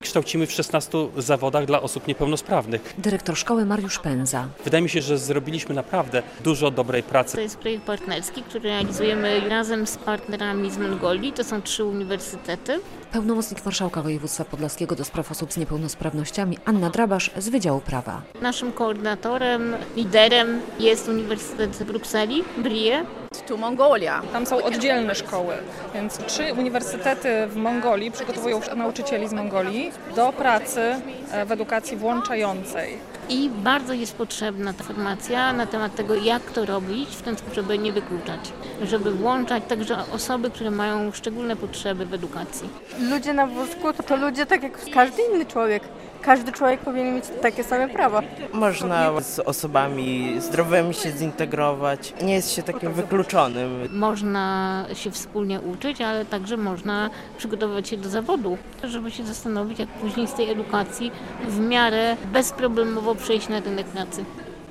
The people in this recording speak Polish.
kształcimy w 16 zawodach dla osób niepełnosprawnych. Dyrektor szkoły Mariusz Pędza. Wydaje mi się, że zrobiliśmy naprawdę dużo dobrej pracy. To jest projekt partnerski, który realizujemy razem z partnerami z Mongolii. To są 3 uniwersytety. Pełnomocnik Marszałka Województwa Podlaskiego do spraw osób z niepełnosprawnościami Anna Drabasz z Wydziału Prawa. Naszym koordynatorem, liderem jest Uniwersytet w Brukseli, Brie. Tu Mongolia. Tam są oddzielne szkoły, więc 3 uniwersytety w Mongolii przygotowują nauczycieli z Mongolii do pracy w edukacji włączającej. I bardzo jest potrzebna ta formacja na temat tego, jak to robić w ten sposób, żeby nie wykluczać, żeby włączać także osoby, które mają szczególne potrzeby w edukacji. Ludzie na wózku to ludzie tak jak każdy inny człowiek. Każdy człowiek powinien mieć takie same prawa. Można z osobami zdrowymi się zintegrować, nie jest się takim wykluczonym. Można się wspólnie uczyć, ale także można przygotowywać się do zawodu, żeby się zastanowić, jak później z tej edukacji w miarę bezproblemowo przejść na rynek pracy.